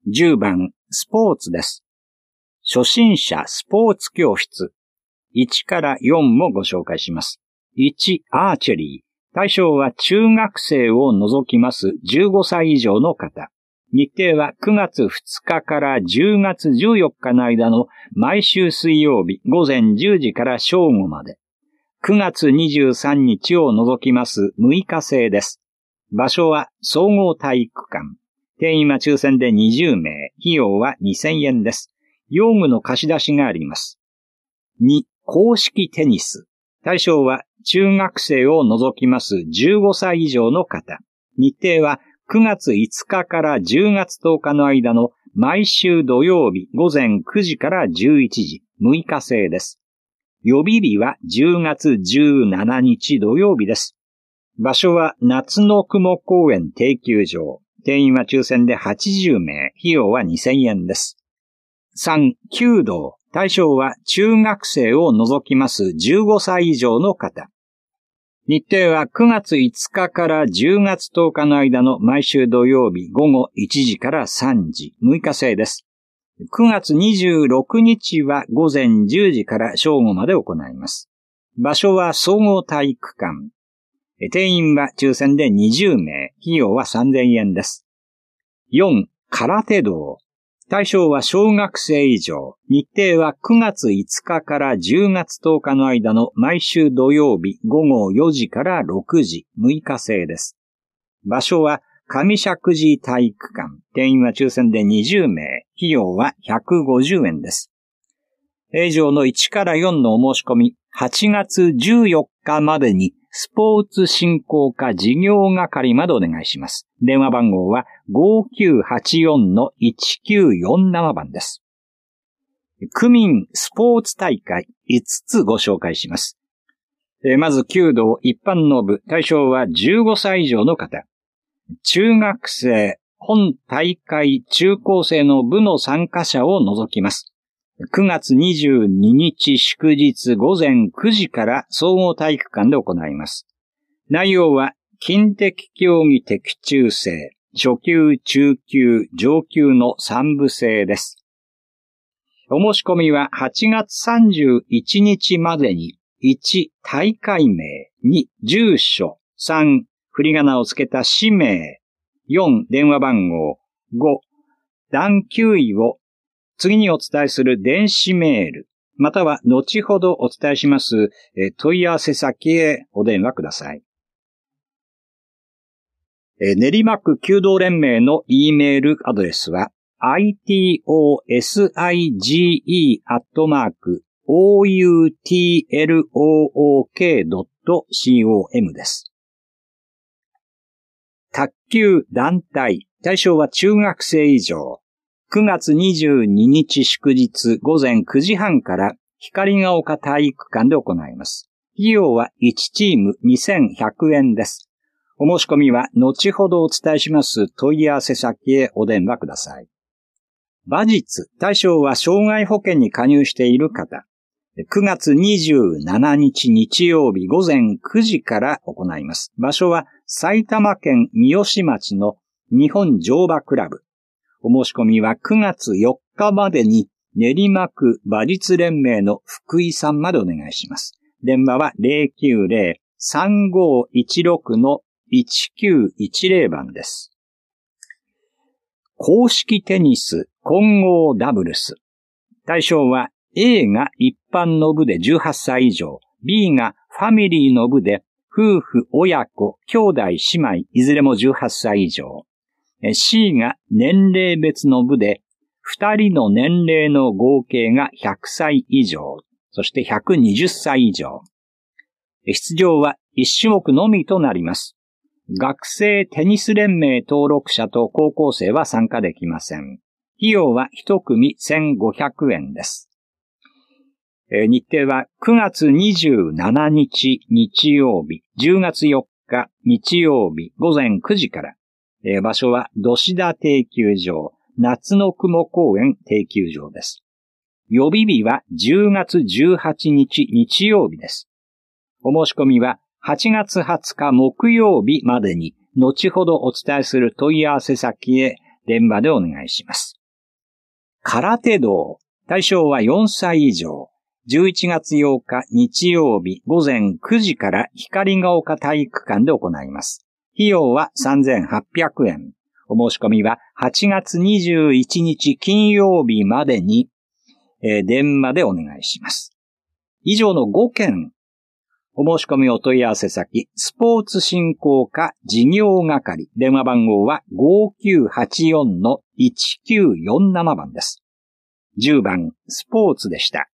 10番、スポーツです。初心者スポーツ教室。1から4もご紹介します。1、アーチェリー。対象は中学生を除きます15歳以上の方。日程は9月2日から10月14日の間の毎週水曜日午前10時から正午まで。9月23日を除きます6日制です。場所は総合体育館。定員は抽選で20名。費用は2000円です。用具の貸し出しがあります。2、公式テニス。対象は中学生を除きます15歳以上の方。日程は9月5日から10月10日の間の毎週土曜日午前9時から11時、6日制です。予備日は10月17日土曜日です。場所は夏の雲公園定休場。定員は抽選で80名。費用は2000円です。3、弓道。対象は中学生を除きます15歳以上の方。日程は9月5日から10月10日の間の毎週土曜日午後1時から3時、6日制です。9月26日は午前10時から正午まで行います。場所は総合体育館。定員は抽選で20名、費用は3000円です。4、空手道。対象は小学生以上。日程は9月5日から10月10日の間の毎週土曜日午後4時から6時、6日制です。場所は上石神井体育館。定員は抽選で20名。費用は150円です。以上の1から4のお申し込み、8月14日までにスポーツ振興課事業係までお願いします。電話番号は 5984-1947 番です。区民スポーツ大会5つご紹介します。まず弓道一般の部、対象は15歳以上の方。中学生、本大会中高生の部の参加者を除きます。9月22日祝日午前9時から総合体育館で行います。内容は筋的競技的中制、初級、中級、上級の3部制です。お申し込みは8月31日までに1、大会名、2、住所、3、振り仮名をつけた氏名、4、電話番号、5、段級位を次にお伝えする電子メール、または後ほどお伝えします問い合わせ先へお電話ください。練馬区弓道連盟の E メールアドレスは itosige@outlook.com です。卓球団体、対象は中学生以上。9月22日祝日午前9時半から光が丘体育館で行います。費用は1チーム2100円です。お申し込みは後ほどお伝えします問い合わせ先へお電話ください。馬術、対象は障害保険に加入している方。9月27日日曜日午前9時から行います。場所は埼玉県三芳町の日本乗馬クラブ。お申し込みは9月4日までに練馬区馬術連盟の福井さんまでお願いします。電話は 090-3516-1910 番です。公式テニス混合ダブルス。対象は A が一般の部で18歳以上、B がファミリーの部で夫婦、親子、兄弟、姉妹、いずれも18歳以上。C が年齢別の部で、2人の年齢の合計が100歳以上、そして120歳以上。出場は1種目のみとなります。学生テニス連盟登録者と高校生は参加できません。費用は1組1500円です。日程は9月27日日曜日、10月4日日曜日午前9時から、場所は土志田定休場、夏の雲公園定休場です。予備日は10月18日日曜日です。お申し込みは8月20日木曜日までに後ほどお伝えする問い合わせ先へ電話でお願いします。空手道、対象は4歳以上。11月8日日曜日午前9時から光が丘体育館で行います。費用は3800円。お申し込みは8月21日金曜日までに、電話でお願いします。以上の5件、お申し込みお問い合わせ先、スポーツ振興課事業係、電話番号は 5984-1947 番です。10番、スポーツでした。